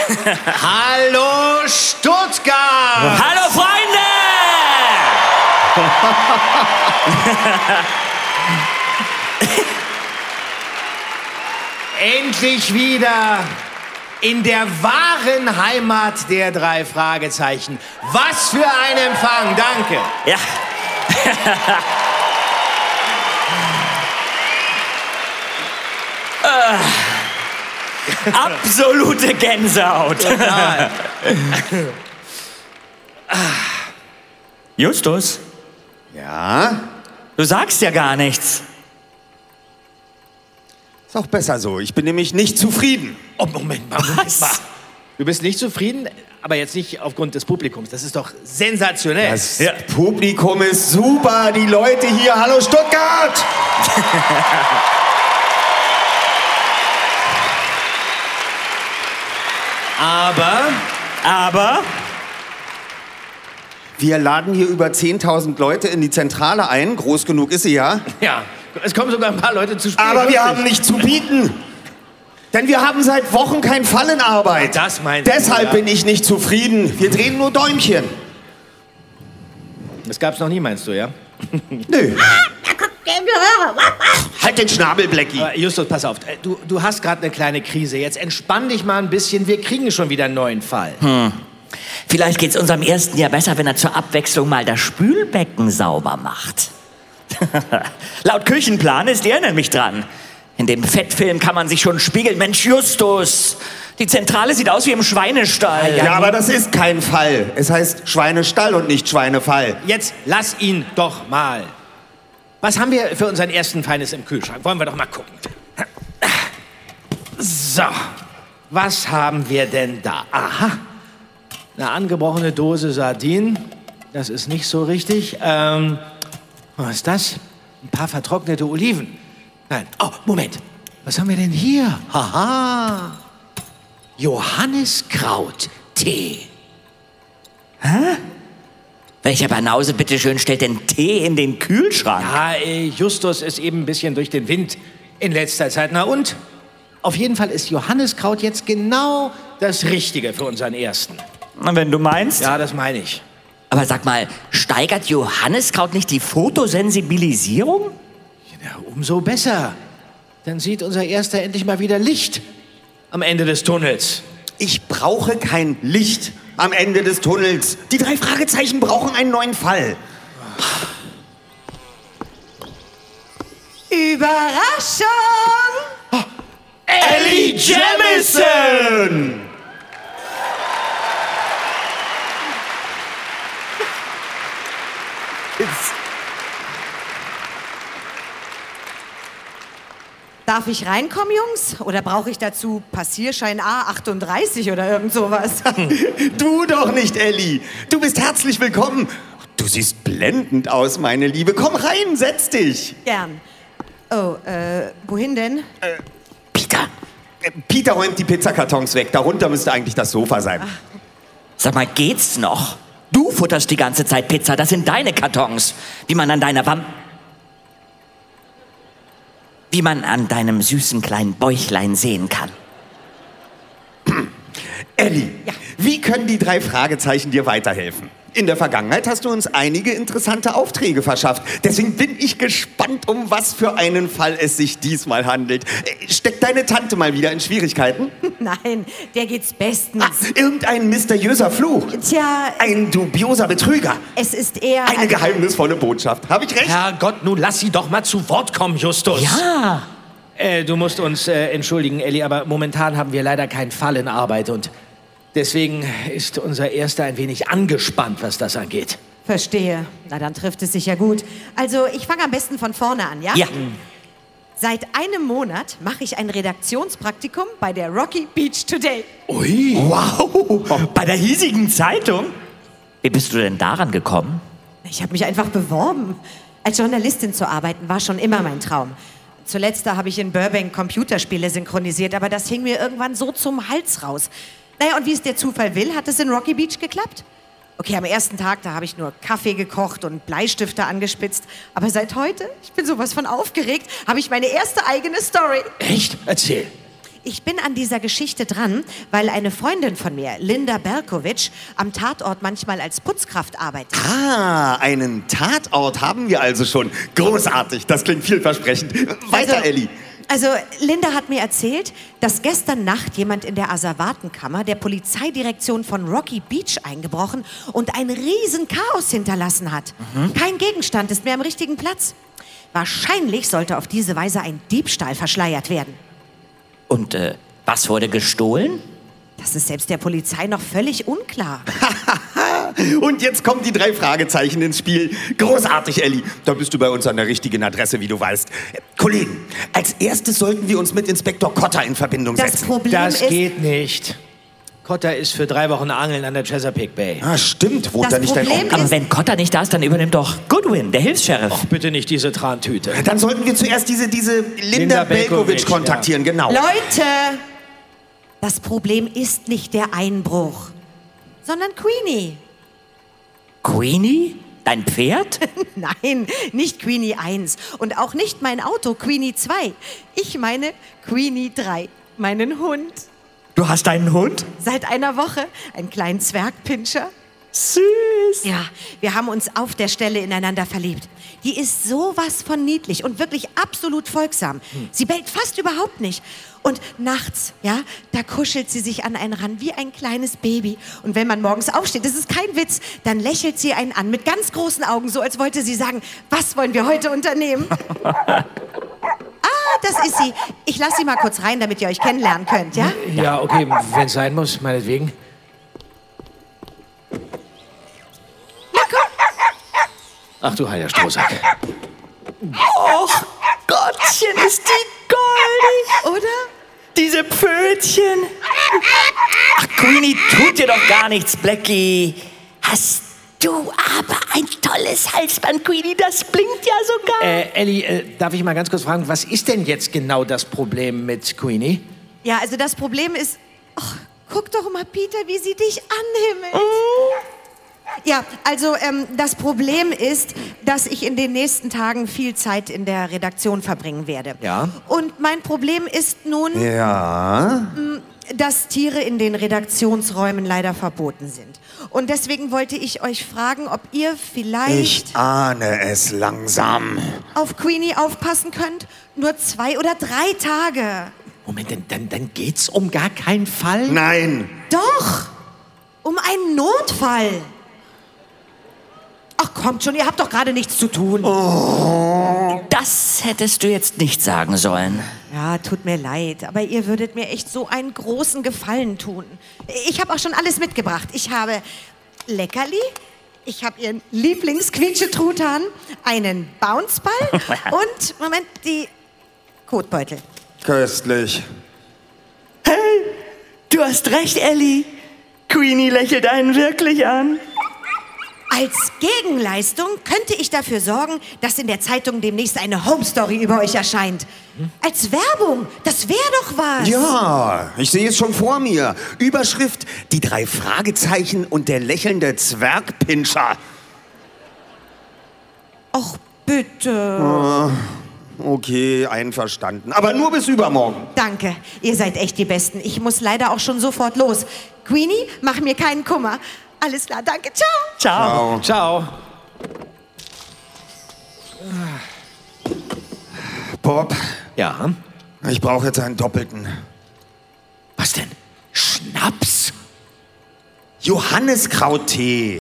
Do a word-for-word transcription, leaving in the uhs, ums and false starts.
Hallo Stuttgart! Hallo Freunde! Endlich wieder in der wahren Heimat der drei Fragezeichen. Was für ein Empfang, danke. Ja. äh, absolute Gänsehaut. Total. Justus, Ja? du sagst ja gar nichts. Ist auch besser so. Ich bin nämlich nicht zufrieden. Oh, Moment mal, Moment Was? mal. Du bist nicht zufrieden, aber jetzt nicht aufgrund des Publikums. Das ist doch sensationell. Das Ja. Publikum ist super. Die Leute hier. Hallo Stuttgart! Aber Aber Wir laden hier über zehntausend Leute in die Zentrale ein. Groß genug ist sie ja. ja, es kommen sogar ein paar Leute zu spät. Aber wir Lustig. haben nichts zu bieten. Denn wir haben seit Wochen keinen Fall in Arbeit. Das meinst du, Deshalb ja. bin ich nicht zufrieden. Wir drehen nur Däumchen. Das gab's noch nie, meinst du, ja? Nö. Halt den Schnabel, Blackie. Aber Justus, pass auf. äh, Du, du hast gerade eine kleine Krise. Jetzt entspann dich mal ein bisschen. Wir kriegen schon wieder einen neuen Fall. Hm. vielleicht geht's unserem ersten ja besser, wenn er zur Abwechslung mal das Spülbecken sauber macht. Laut Küchenplan ist er nämlich dran. In dem Fettfilm kann man sich schon spiegeln. Mensch, Justus, die Zentrale sieht aus wie im Schweinestall. Ja, aber das ist kein Fall. Es heißt Schweinestall und nicht Schweinefall. Jetzt lass ihn doch mal. Was haben wir für unseren ersten Feines im Kühlschrank? Wollen wir doch mal gucken. So, was haben wir denn da? Aha, eine angebrochene Dose Sardinen. Das ist nicht so richtig. Ähm, was ist das? Ein paar vertrocknete Oliven. Nein, oh, Moment. Was haben wir denn hier? Haha. Johanniskraut-Tee. Welcher Banause, bitteschön, stellt denn Tee in den Kühlschrank? Ja, äh, Justus ist eben ein bisschen durch den Wind in letzter Zeit. Na und? Auf jeden Fall ist Johanniskraut jetzt genau das Richtige für unseren ersten. Na, wenn du meinst. Ja, das meine ich. Aber sag mal, steigert Johanniskraut nicht die Fotosensibilisierung? Ja, umso besser. Dann sieht unser Erster endlich mal wieder Licht am Ende des Tunnels. Ich brauche kein Licht am Ende des Tunnels. Die drei Fragezeichen brauchen einen neuen Fall. Überraschung! Ellie Jamison! Darf ich reinkommen, Jungs? Oder brauche ich dazu Passierschein A achtunddreißig oder irgend sowas? Du doch nicht, Ellie. Du bist herzlich willkommen. Du siehst blendend aus, meine Liebe. Komm rein, setz dich. Gern. Oh, äh, wohin denn? Peter. Äh, Peter räumt die Pizzakartons weg. Darunter müsste eigentlich das Sofa sein. Sag mal, geht's noch? Du futterst die ganze Zeit Pizza, das sind deine Kartons. Wie man an deiner Wam... Wie man an deinem süßen kleinen Bäuchlein sehen kann. Ellie, wie können die drei Fragezeichen dir weiterhelfen? In der Vergangenheit hast du uns einige interessante Aufträge verschafft. Deswegen bin ich gespannt, um was für einen Fall es sich diesmal handelt. Äh, Steckt deine Tante mal wieder in Schwierigkeiten? Nein, der geht's bestens. Ah, irgendein mysteriöser Fluch? Tja, Ein dubioser Betrüger? es ist eher... Eine geheimnisvolle Botschaft. Habe ich recht? Herrgott, nun lass sie doch mal zu Wort kommen, Justus. Ja. Äh, du musst uns äh, entschuldigen, Ellie, aber momentan haben wir leider keinen Fall in Arbeit und deswegen ist unser Erster ein wenig angespannt, was das angeht. Verstehe. Na, dann trifft es sich ja gut. Also, ich fange am besten von vorne an, ja? Ja. Seit einem Monat mache ich ein Redaktionspraktikum bei der Rocky Beach Today. Ui. Wow. Bei der hiesigen Zeitung? Wie bist du denn daran gekommen? Ich habe mich einfach beworben. Als Journalistin zu arbeiten war schon immer mein Traum. Zuletzt da habe ich in Burbank Computerspiele synchronisiert, aber das hing mir irgendwann so zum Hals raus. Naja, und wie es der Zufall will, hat es in Rocky Beach geklappt. Okay, am ersten Tag, da habe ich nur Kaffee gekocht und Bleistifte angespitzt. Aber seit heute, ich bin sowas von aufgeregt, habe ich meine erste eigene Story. Echt? Erzähl. Ich bin an dieser Geschichte dran, weil eine Freundin von mir, Linda Berkowitsch, am Tatort manchmal als Putzkraft arbeitet. Ah, einen Tatort haben wir also schon. Großartig, das klingt vielversprechend. Weiter, Also- Elli. Also, Linda hat mir erzählt, dass gestern Nacht jemand in der Asservatenkammer der Polizeidirektion von Rocky Beach eingebrochen und ein riesen Chaos hinterlassen hat. Kein Gegenstand ist mehr am richtigen Platz. Wahrscheinlich sollte auf diese Weise ein Diebstahl verschleiert werden. Und äh, was wurde gestohlen? Das ist selbst der Polizei noch völlig unklar. Und jetzt kommen die drei Fragezeichen ins Spiel. Großartig, Elli. Da bist du bei uns an der richtigen Adresse, wie du weißt. Kollegen, als erstes sollten wir uns mit Inspektor Cotter in Verbindung Das setzen. Problem Das ist... geht nicht. Cotter ist für drei Wochen Angeln an der Chesapeake Bay. Ah, stimmt. Wohnt Das da nicht dein Problem Onkel? Aber wenn Cotter nicht da ist, dann übernimmt doch Goodwin, der Hilfs-Sheriff. Ach, bitte nicht diese Trantüte. Dann sollten wir zuerst diese, diese Linda, Linda Belkovic Belkovic, kontaktieren, genau. Leute, das Problem ist nicht der Einbruch, sondern Queenie. Queenie? Dein Pferd? Nein, nicht Queenie eins und auch nicht mein Auto, Queenie zwei. Ich meine Queenie drei, meinen Hund. Du hast einen Hund? Seit einer Woche, einen kleinen Zwergpinscher. Süß. Ja, wir haben uns auf der Stelle ineinander verliebt. Die ist sowas von niedlich und wirklich absolut folgsam. Sie bellt fast überhaupt nicht. Und nachts, ja, da kuschelt sie sich an einen ran wie ein kleines Baby. Und wenn man morgens aufsteht, das ist kein Witz, dann lächelt sie einen an mit ganz großen Augen, so als wollte sie sagen, was wollen wir heute unternehmen? Ah, das ist sie. Ich lasse sie mal kurz rein, damit ihr euch kennenlernen könnt, ja? Ja, okay, wenn es sein muss, meinetwegen. Ach du heiler Strohsack. Och, Gottchen, ist die goldig. Oder? Diese Pfötchen. Ach, Queenie, tut dir doch gar nichts, Blackie. Hast du aber ein tolles Halsband, Queenie. Das blinkt ja sogar. Äh, Elli, äh, darf ich mal ganz kurz fragen, was ist denn jetzt genau das Problem mit Queenie? Ja, also das Problem ist, ach, guck doch mal, Peter, wie sie dich anhimmelt. Ja, also ähm, das Problem ist, dass ich in den nächsten Tagen viel Zeit in der Redaktion verbringen werde. Ja. Und mein Problem ist nun, Ja. dass Tiere in den Redaktionsräumen leider verboten sind. Und deswegen wollte ich euch fragen, ob ihr vielleicht Ich ahne es langsam. auf Queenie aufpassen könnt. Nur zwei oder drei Tage. Moment, dann, dann, dann geht's um gar keinen Fall? Nein. Doch, um einen Notfall. Ach, kommt schon, ihr habt doch gerade nichts zu tun. Das hättest du jetzt nicht sagen sollen. Ja, tut mir leid, aber ihr würdet mir echt so einen großen Gefallen tun. Ich habe auch schon alles mitgebracht. Ich habe Leckerli, ich habe ihren Lieblingsquietschetruthahn, einen Bounceball und, Moment, die Kotbeutel. Köstlich. Du hast recht, Ellie. Queenie lächelt einen wirklich an. Als Gegenleistung könnte ich dafür sorgen, dass in der Zeitung demnächst eine Home-Story über euch erscheint. Als Werbung, das wäre doch was. Ja, ich sehe es schon vor mir. Überschrift: Die drei Fragezeichen und der lächelnde Zwergpinscher. Ach, bitte. Okay, einverstanden. Aber nur bis übermorgen. Danke, ihr seid echt die Besten. Ich muss leider auch schon sofort los. Queenie, mach mir keinen Kummer. Alles klar, danke, ciao. Ciao. Ciao. Bob, Ja? ich brauche jetzt einen doppelten. Was denn? Schnaps? Johanniskrauttee.